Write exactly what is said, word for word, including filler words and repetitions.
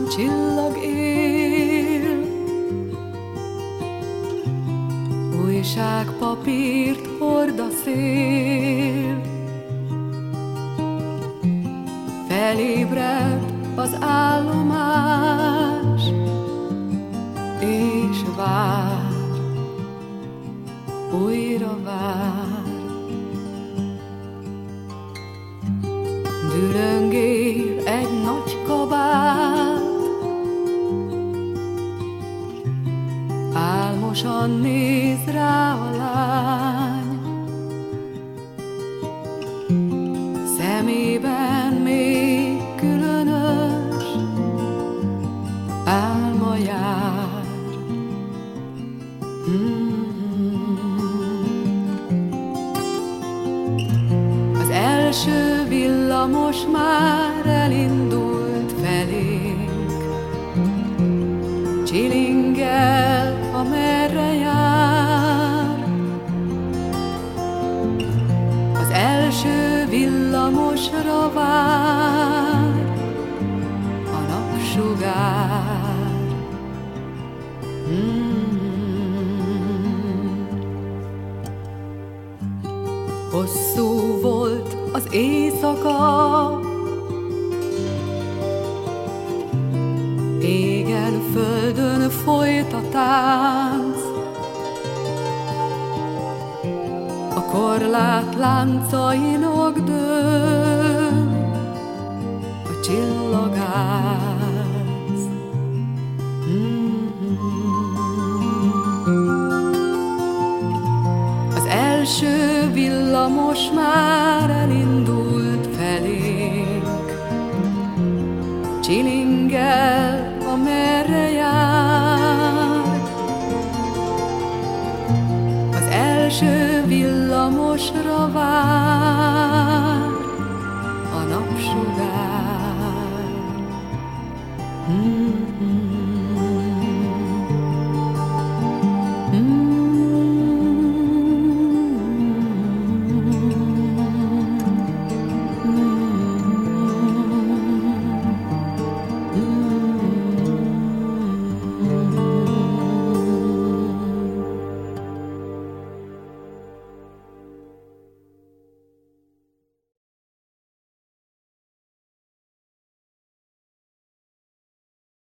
csillag él, újságpapírt hord a szél. Felébred az állomás, és vár, újra vár. Düröngél egy nagy kabát, álmosan néz rá a lány, szemében még különös álma jár. Az első villamos már elindult felénk, csilingel, amerre jár. Az első villamosra vár a napsugár. Hosszú volt az éjszaka, égen földön folyt a tánc. A korlát láncainak dől a csillagász. Az első villamos már elindult felénk, csilingel, amerre jár. Az első villamosra vár a napsugár. Mm-hmm.